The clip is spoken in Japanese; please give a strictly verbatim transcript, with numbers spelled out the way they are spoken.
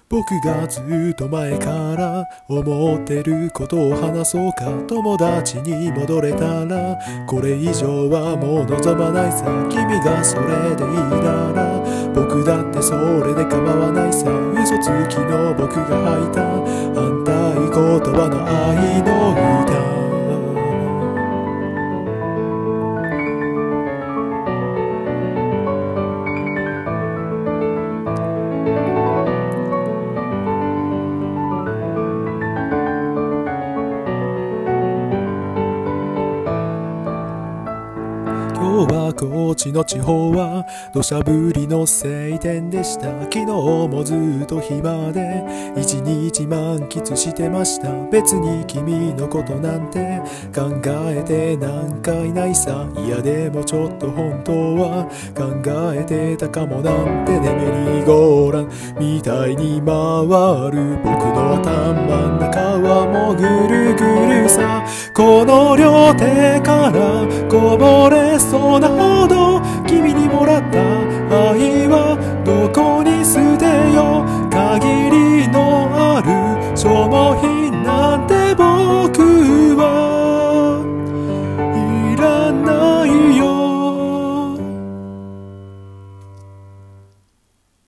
僕がずっと前から思ってることを話そうか。友達に戻れたらこれ以上はもう望まないさ。君がそれでいいなら僕だってそれで構わないさ。嘘つきの僕が吐いた反対言葉の愛の歌。今日は高知の地方は土砂降りの晴天でした。昨日もずっと暇で一日満喫してました。別に君のことなんて考えてなんかいないさ。いやでもちょっと本当は考えてたかもなんてね。メリーゴーランみたいに回る僕の頭の中はもうぐるぐるさ。この両手からこぼれそうなほど君にもらった愛